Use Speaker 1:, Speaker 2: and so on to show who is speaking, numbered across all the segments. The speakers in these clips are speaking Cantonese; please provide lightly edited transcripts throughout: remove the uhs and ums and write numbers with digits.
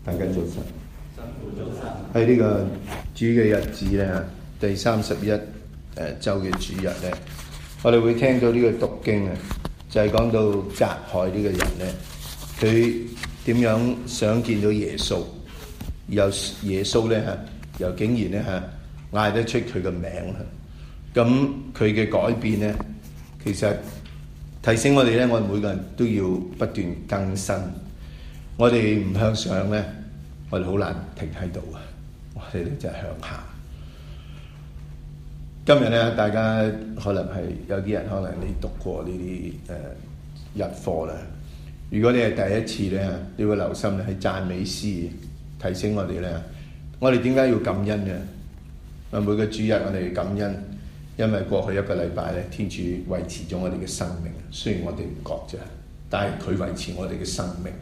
Speaker 1: 大家早晨。喺呢個主嘅日子咧，第31週嘅主日咧，我哋會聽到呢個讀經啊，就係講到匝凱呢個人咧，佢點樣想見到耶穌，有耶穌咧又竟然咧嗌得出佢嘅名，咁佢嘅改變咧，其實提醒我哋咧，我哋每個人都要不斷更新。我哋唔向上咧，我哋好難停喺度啊！我哋咧就係向下。今日咧，大家可能係有啲人可能你讀過呢啲日課啦。如果你係第一次咧，你會留心咧喺讚美詩提醒我哋咧，我哋點解要感恩嘅？每個主日我哋感恩，因為過去一個禮拜咧，天主維持咗我哋嘅生命。雖然我哋唔覺啫，但係佢維持我哋嘅生命。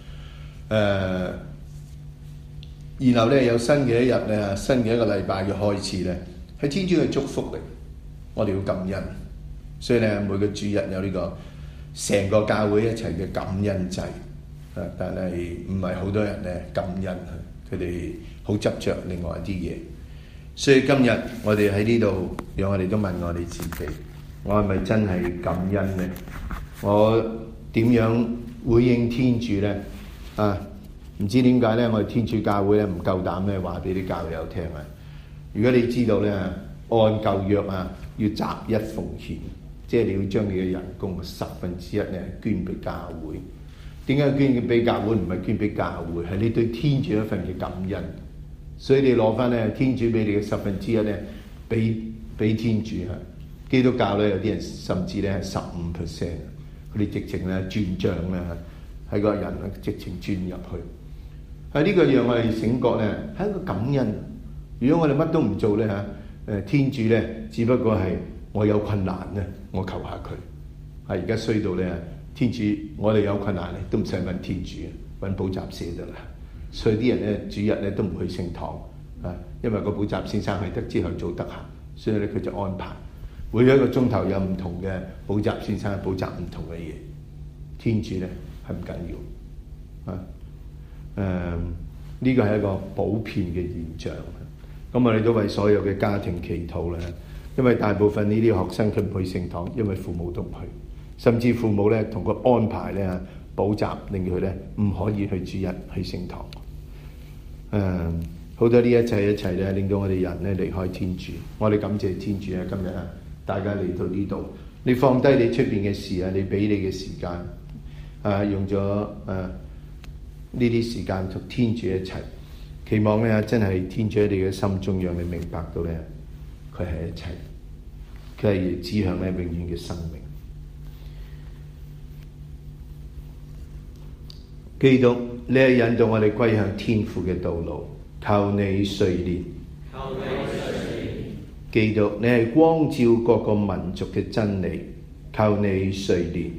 Speaker 1: 然後咧有新嘅一日咧，新嘅一個禮拜嘅開始咧，係天主嘅祝福嚟，我哋要感恩。所以咧每個主日有呢個成個教會一齊嘅感恩祭，但係唔係好多人咧感恩，佢哋好執着另外一啲嘢。所以今日我哋喺呢度，讓我哋都問我哋自己，我係咪真係感恩呢？我點樣回應天主呢？唔知點解咧，我哋天主教會咧唔夠膽咧話俾啲教友聽啊！如果你知道咧，按舊約要擇一奉獻，即係你要將你嘅人工1/10咧捐俾教會。點解捐俾教會？唔係捐俾教會，係你對天主一份嘅感恩。所以你攞翻咧天主俾你嘅1/10咧，俾天主啊！基督教咧有啲人甚至咧係15%，佢哋直情咧轉帳咧喺個人直情轉入去。呢個讓我哋醒覺咧，係一個感恩。如果我哋乜都唔做咧天主咧只不過係我有困難咧，我求下佢。而家衰到咧，天主我哋有困難咧都唔使問天主，揾補習社得啦。所以啲人咧主日咧都唔去聖堂因為個補習先生係得之後做得閒，所以咧佢就安排每一個鐘頭有唔同嘅補習先生補習唔同嘅嘢。天主咧係唔緊要呢個係一個普遍嘅現象。咁我哋都為所有嘅家庭祈禱啦，因為大部分呢啲學生佢唔去聖堂，因為父母都唔去，甚至父母咧同佢安排咧補習，令佢咧唔可以去主日去聖堂。好多呢一切咧，令到我哋人咧離開天主。我哋感謝天主今日大家嚟到呢度，你放低你出邊嘅事你俾你嘅時間用咗呢啲時間同天主一齊，期望咧真係天主喺你嘅心中，讓你明白到咧佢係一切，佢係指向咧永遠嘅生命。基督，你係引導我哋歸向天父嘅道路，求你垂憐。基督，你係光照各個民族嘅真理，求你垂憐。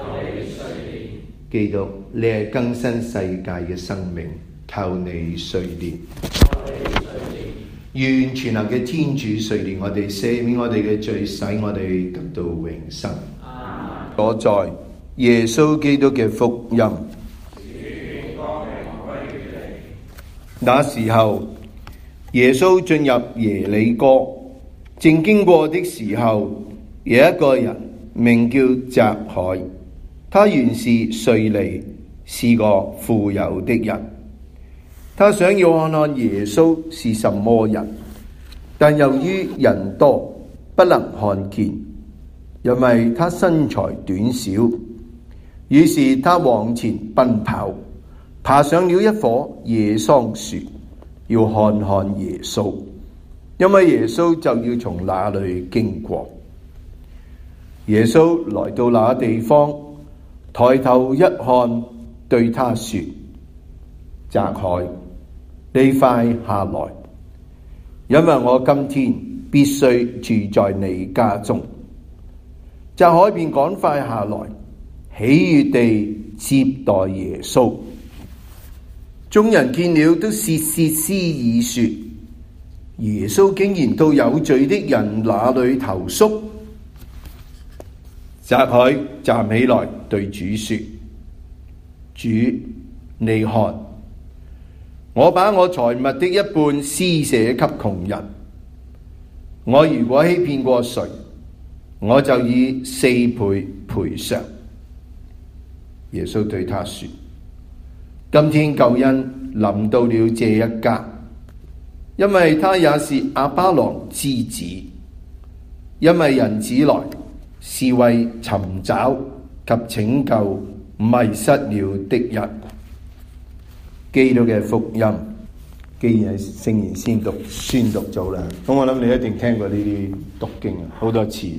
Speaker 1: 基督，你係更新世界嘅生命，求你垂憐。願全能嘅天主垂憐我哋，赦免我哋嘅罪，使我哋得到永生。我在耶穌基督嘅福音。那時候，耶穌進入耶里哥，正經過的時候，有一個人名叫匝凱。他原是稅吏，是個富有的人。他想要看看耶穌是什麼人，但由於人多，不能看見，因為他身材短小。於是他往前奔跑，爬上了一棵野桑樹，要看看耶穌，因為耶穌就要從那裏經過。耶穌來到那地方，抬頭一看，對他說：匝凱，你快下來，因為我今天必須住在你家中。匝凱便趕快下來，喜悅地接待耶穌。眾人見了都竊竊私議說：耶穌竟然到有罪的人那裏投宿。匝凱站起來對主說：主，你看， 我把我財物的一半施捨給窮人。我如果欺騙過誰，我就以4倍賠償。耶穌對他說：今天救恩臨到了這一家，因為他也是亞巴郎之子。因為人子來是為尋找及拯救迷失了的人。基督嘅福音，既然係聖言宣讀咗啦，咁我諗你一定聽過呢啲讀經好多次。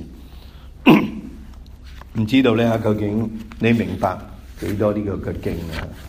Speaker 1: 唔知道咧，究竟你明白幾多呢個嘅經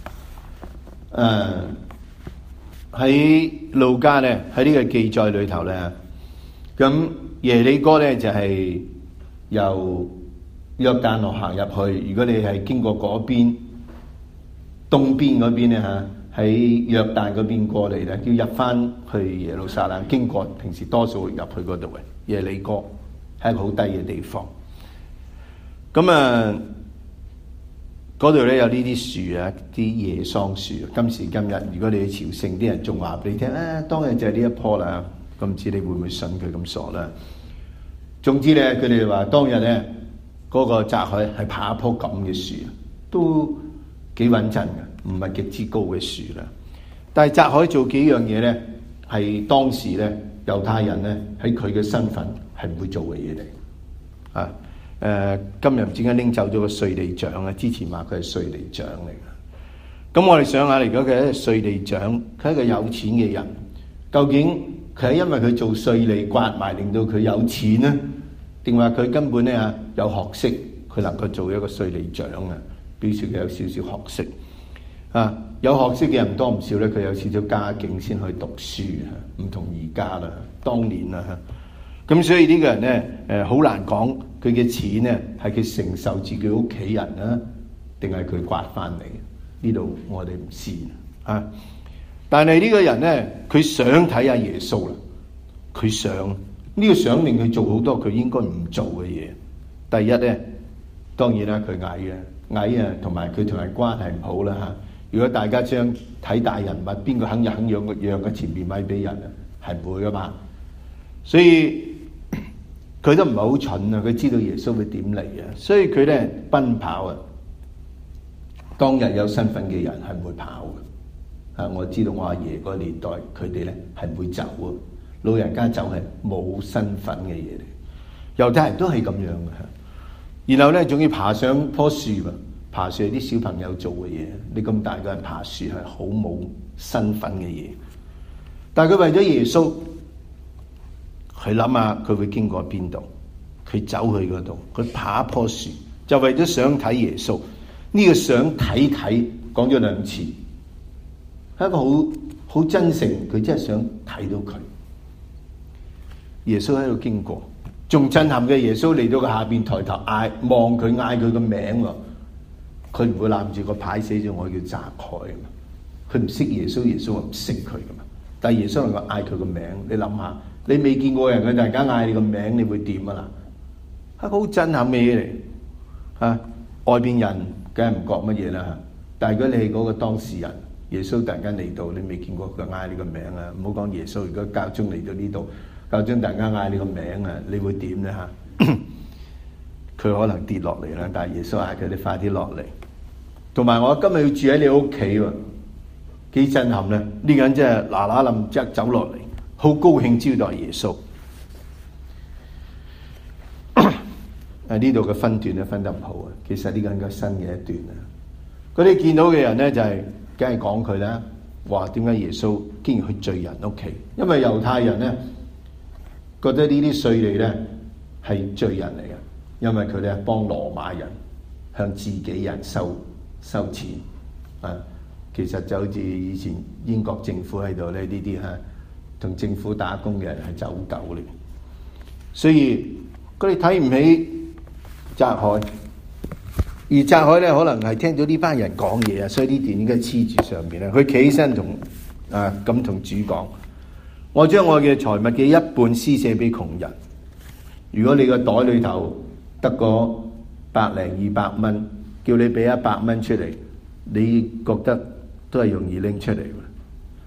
Speaker 1: 啊？喺路加咧，喺呢個記載裏頭咧，咁耶利哥咧就係由約旦河行入去。如果你係經過嗰邊東邊嗰邊咧嚇，喺約旦嗰邊過嚟咧，要入翻去耶路撒冷，經過平時多數會入去嗰度嘅耶利哥，係一個好低嘅地方。咁啊，嗰度咧有呢啲樹啊，啲耶桑樹。今時今日，如果你去朝聖，啲人仲話俾你聽啊，當日就係呢一棵啦。咁唔知你會唔會信佢咁傻啦？總之咧，佢哋話當日咧，嗰個匝凱係爬一棵咁嘅樹，都幾穩陣嘅，唔係極之高嘅樹啦。但係匝凱做幾樣嘢咧，係當時咧猶太人咧喺佢嘅身份係唔會做嘅嘢嚟啊。今日唔知點解拎走咗個稅吏長啊？之前話佢係稅吏長嚟嘅。咁我哋想下，如果佢係稅吏長，佢係一個有錢嘅人，究竟佢係因為佢做稅吏刮埋令到佢有錢呢？定話佢根本咧有學識，佢能夠做一個稅吏長啊？表示佢有少少學識啊！有學識嘅人唔多唔少咧，佢有少少家境先去讀書啊，唔同而家啦，當年啦嚇。咁所以呢個人咧，好難講佢嘅錢咧係佢承受自己屋企人啊，定係佢刮翻嚟？呢度我哋唔知啊。但係呢個人咧，佢想睇下耶穌啦，佢想呢個想令佢做好多佢應該唔做嘅嘢。第一咧，當然啦，佢矮啊，同埋佢同人關係唔好啦嚇。如果大家將睇大人物，邊個肯讓個前面位俾人啊？係唔會噶嘛。所以佢都唔係好蠢啊，佢知道耶穌會點嚟啊，所以佢咧奔跑啊。當日有身份嘅人係唔會跑嘅。啊，我知道我阿爺嗰個年代，佢哋咧係唔會走啊。老人家走係冇身份嘅嘢嚟。猶太人都係咁樣嘅。然後咧仲要爬上棵樹啊，爬樹係啲小朋友做嘅嘢。你咁大個人爬樹係好冇身份嘅嘢。但係佢為咗耶穌。佢諗下佢會經過邊度，佢走去嗰度，佢爬一棵樹，就為咗想睇耶穌。呢個想睇講咗2次，係一個好真誠，佢真係想睇到佢。耶穌喺度經過，仲震撼嘅耶穌嚟到個下邊抬頭望佢嗌佢個名喎，佢唔會攬住個牌寫住我叫匝凱啊嘛，佢唔識耶穌，耶穌唔識佢噶嘛，但係耶穌能夠嗌佢個名，你諗下。你未見過人，佢突然間嗌你個名，你會點啊嗱？係好震撼嘅嘢嚟嚇，外邊人梗係唔覺乜嘢啦嚇。但係如果你係嗰個當事人，耶穌突然間嚟到，你未見過佢嗌你個名啊！唔好講耶穌，如果教宗嚟到呢度，教宗突然間嗌你個名啊，你會點咧嚇？佢可能跌落嚟啦，但係耶穌嗌佢：你快啲落嚟。同埋我今日要住喺你屋企喎，幾震撼咧！呢個人真係嗱嗱冧即刻走落嚟。好高興招待耶穌。呢度嘅分段咧分得唔好啊，其實呢個應該新嘅一段啊。嗰啲見到嘅人咧就係梗係講佢啦，話點解耶穌竟然去罪人屋企？因為猶太人咧覺得呢啲稅吏咧係罪人嚟嘅，因為佢哋係幫羅馬人向自己人收錢啊。其實就好似以前英國政府喺度咧，呢啲嚇。同政府打工嘅人係走狗嚟，所以佢哋睇唔起匝凱，而匝凱咧可能係聽到呢班人講嘢啊，所以呢段應該黐住上邊咧。佢企起身同主講：我將我嘅財物嘅一半施捨俾窮人。如果你個袋裏頭得個100零200蚊，叫你俾100蚊出嚟，你覺得都係容易拎出嚟。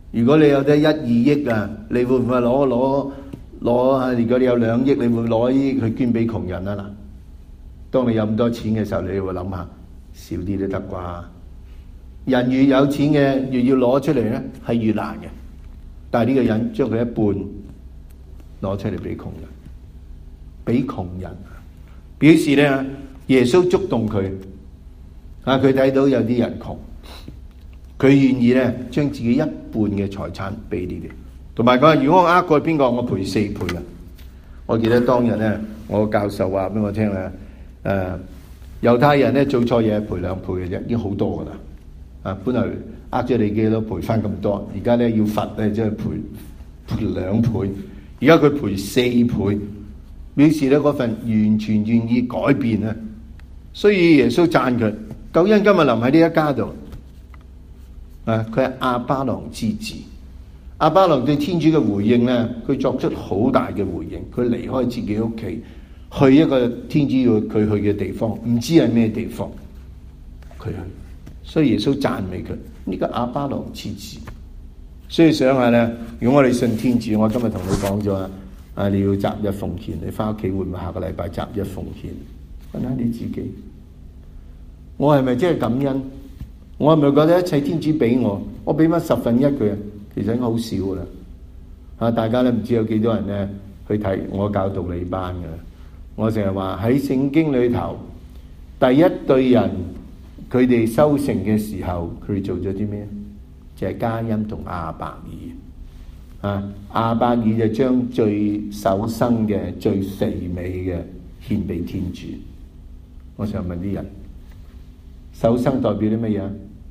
Speaker 1: 如果你有得1、2億啊，你會唔會攞？如果你有2億，你會攞1億去捐俾窮人啊？嗱，當你有咁多錢嘅時候，你會諗下少啲都得啩？人越有錢嘅，越要攞出嚟咧，係越難嘅。但係呢個人將佢一半攞出嚟俾窮人，表示咧耶穌觸動佢啊！佢睇到有啲人窮，佢願意咧將自己一半嘅財產俾你哋，同埋佢話：如果我呃過邊個，我賠4倍啊！我記得當日咧，我教授話俾我聽咧，猶太人咧做錯嘢賠2倍嘅啫，已經好多噶啦。啊，本來呃咗你幾多賠翻咁多，而家咧要罰咧即係賠2倍，而家佢賠4倍，表示咧嗰份完全願意改變啊！所以耶穌讚佢，救恩今日臨喺呢一家度啊！佢係亞巴郎之子，亞巴郎對天主嘅回應咧，佢作出好大嘅回應，佢離開自己屋企，去一個天主要佢去嘅地方，唔知係咩地方，佢去。所以耶穌讚美佢呢個亞巴郎之子。所以想下咧，如果我哋信天主，我今日同你講咗啊，你要擇日奉獻，你翻屋企會唔會下個禮拜擇日奉獻？問下你自己，我係咪真係感恩？我係咪覺得一切天主俾我俾翻1/10佢啊？其實已經好少噶啦。啊，大家咧唔知有幾多人咧去睇我教道理班噶。我成日話喺聖經裏頭，第一對人。佢哋收成嘅時候，佢哋做咗啲咩？就係加音同亞伯爾啊！亞伯爾就將最首生嘅、最肥美嘅獻俾天主。我想問啲人，首生代表啲乜嘢？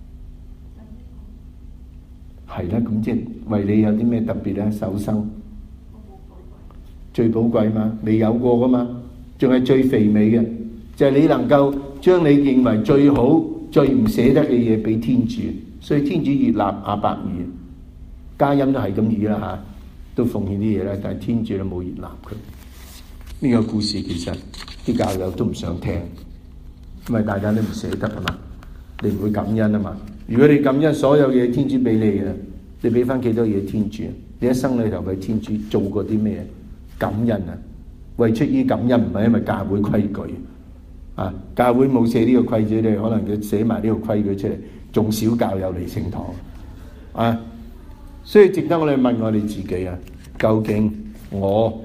Speaker 1: 係啦，咁即係為你有啲咩特別咧？首生最寶貴嘛，未有過噶嘛，仲係最肥美嘅。就係你能夠將你認為最好、最唔捨得嘅嘢俾天主，所以天主悅納亞伯爾，加音都係咁意啦嚇，都奉獻啲嘢啦，但係天主都冇悅納佢。呢個故事其實啲教友都唔想聽，因為大家都唔捨得啊嘛，你唔會感恩啊嘛。如果你感恩所有嘢天主俾你嘅，你俾翻幾多嘢天主？你一生裏頭為天主做過啲咩？感恩啊！為出於感恩，唔係因為教會規矩。啊！教會冇寫呢個規矩，你可能佢寫埋呢個規矩出嚟，仲少教友嚟聖堂啊！所以值得我哋問我哋自己啊，究竟我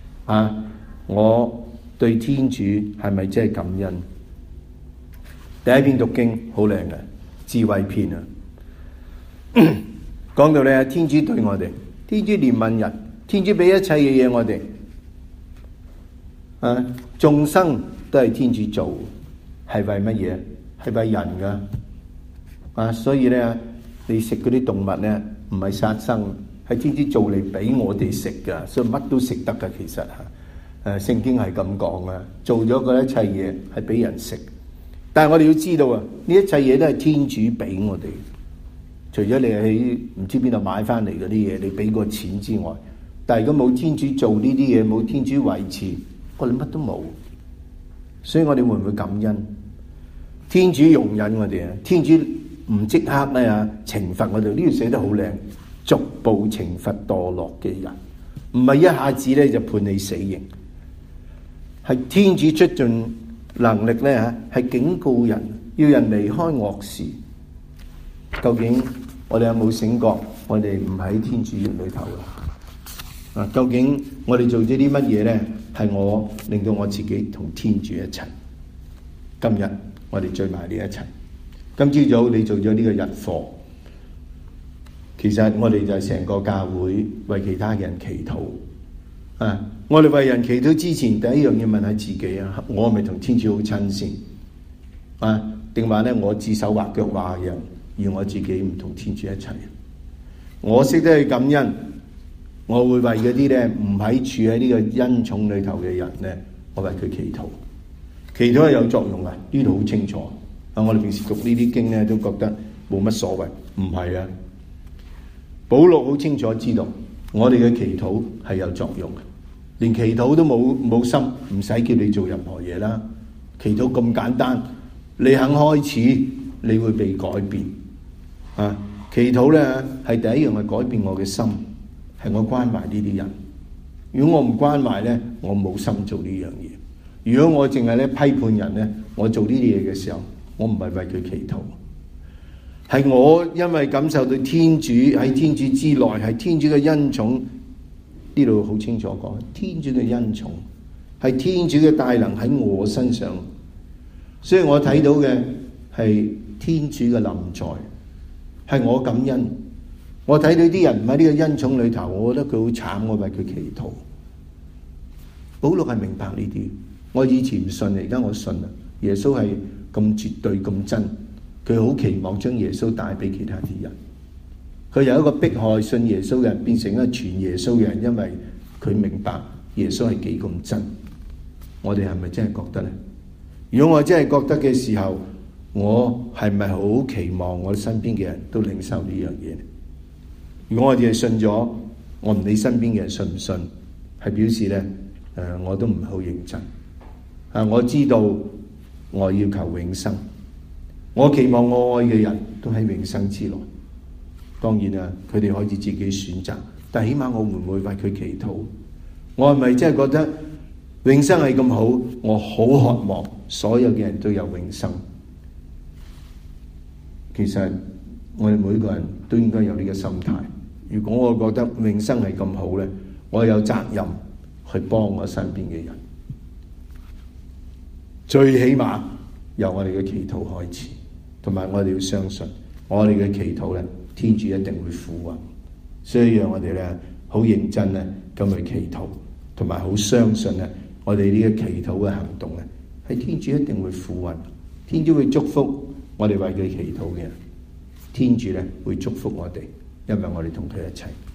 Speaker 1: 對天主係咪真係感恩？第一篇讀經好靚嘅智慧篇啊，講到咧天主對我哋，天主憐憫人，天主俾一切嘅嘢我哋啊，眾生。都係天主做，係為乜嘢？係為人噶啊！所以咧，你食嗰啲動物咧，唔係殺生，係天主做嚟俾我哋食噶，所以乜都食得噶。其實聖經係咁講啊，做咗嗰一切嘢係俾人食，但係我哋要知道啊，呢一切嘢都係天主俾我哋。除咗你喺唔知邊度買翻嚟嗰啲嘢，你俾個錢之外，但係如果冇天主做呢啲嘢，冇天主維持，我哋乜都冇。所以我哋會唔會感恩？天主容忍我哋啊！天主唔即刻咧懲罰我哋，呢度寫得好靚，逐步懲罰墮落嘅人，唔係一下子咧就判你死刑，係天主出盡能力咧係警告人，要人離開惡事。究竟我哋有冇醒覺？我哋唔喺天主院裏頭啦。究竟我哋做咗啲乜嘢咧？係我令到我自己同天主一齊。今日我哋聚埋呢一齊。今朝早你做咗呢個日課，其實我哋就係成個教會為其他人祈禱。我哋為人祈禱之前，第一樣要問下自己啊，我係咪同天主好親先？定話咧我指手畫腳話人，而我自己唔同天主一齊。我識得去感恩。我會為嗰啲咧唔喺處喺呢個恩寵裏頭嘅人咧，我為佢祈禱。祈禱係有作用嘅，呢度好清楚。我哋平時讀呢啲經咧都覺得冇乜所謂，唔係啊。保祿好清楚知道，我哋嘅祈禱係有作用嘅。連祈禱都冇心，唔使叫你做任何嘢啦。祈禱咁簡單，你肯開始，你會被改變。 祈禱咧係第一樣係改變我嘅心，係我關懷呢啲人。如果我唔關懷咧，我冇心做呢樣嘢。如果我淨係咧批判人咧，我做呢啲嘢嘅時候，我唔係為佢祈禱，係我因為感受到天主喺天主之內，係天主嘅恩寵。呢度好清楚講，天主嘅恩寵係天主嘅大能喺我身上，所以我睇到嘅係天主嘅臨在，係我感恩。我睇到啲人唔喺呢個恩寵裏頭，我覺得佢好慘，我為佢祈禱。保祿係明白呢啲，我以前唔信，而家我信啦。耶穌係咁絕對咁真，佢好期望將耶穌帶俾其他啲人。佢由一個迫害信耶穌嘅人變成一個傳耶穌嘅人，因為佢明白耶穌係幾咁真。我哋係咪真係覺得呢？如果我真係覺得嘅時候，我係咪好期望我身邊嘅人都領受呢樣嘢？如果我哋係信咗，我唔理身邊嘅人信唔信，係表示呢，我都唔係好認真。我知道我要求永生，我期望我愛嘅人都喺永生之內。當然啦，佢哋可以自己選擇，但起碼我會唔會為佢祈禱？我係咪真係覺得永生係咁好？我好渴望所有嘅人都有永生。其實我哋每個人都應該有呢個心態。如果我覺得永生係咁好咧，我有責任去幫我身邊嘅人。最起碼由我哋嘅祈禱開始，同埋我哋要相信我哋嘅祈禱咧，天主一定會俯允。所以讓我哋咧好認真咧咁去祈禱，同埋好相信咧我哋呢個祈禱嘅行動咧，係天主一定會俯允，天主會祝福我哋為佢祈禱嘅人，天主咧會祝福我哋，因為我哋同佢一齊。